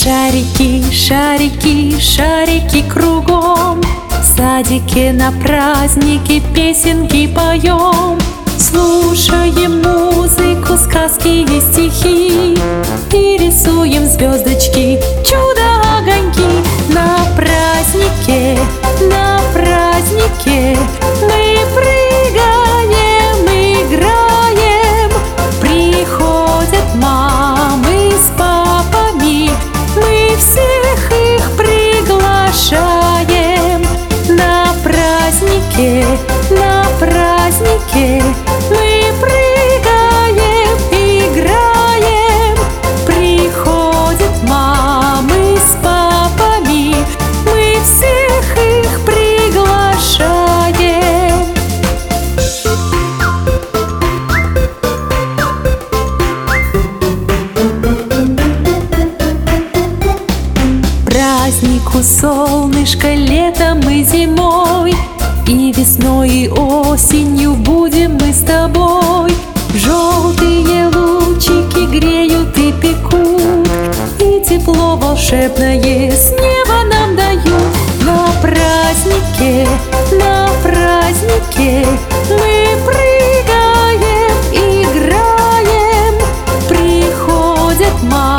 Шарики, шарики, шарики кругом, в садике на празднике песенки поем. Слушаем музыку, сказки и стихи, и рисуем звездочки, чудо-огоньки. На празднике мы прыгаем, играем. Приходят мамы с папами, мы всех их приглашаем. На празднике мы прыгаем, играем. Приходят мамы с папами, мы всех их приглашаем. Празднику солнышко летом и зимой, и весной, и осенью будем мы с тобой. Желтые лучики греют и пекут, и тепло волшебное с неба нам дают. На празднике мы прыгаем, играем. Приходят мамы